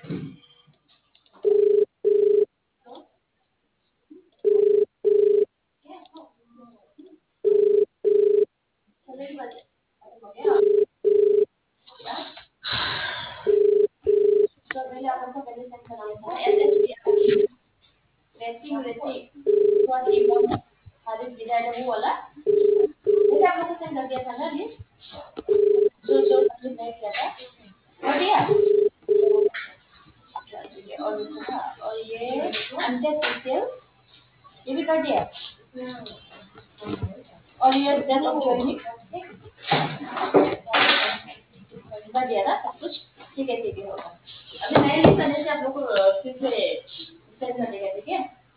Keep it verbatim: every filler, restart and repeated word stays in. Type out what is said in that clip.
तो मैंने आपको पहले सेंड करा था S S D racing racing what you want Haris design वो वाला मैंने आप लोगों को सेंड कर दिया था ना लिस्ट जो जो सबमिट नहीं किया था कर दिया ठीक है और दूसरा और ये अंडर फेशियल ये भी कर दिया और ये डेट ऑफ ज्वाइनिंग कर दिया ना सब कुछ ठीक है ठीक है होगा अभी नए लिस्ट आने से आप लोग को फिर से सेंड कर देगा ठीक है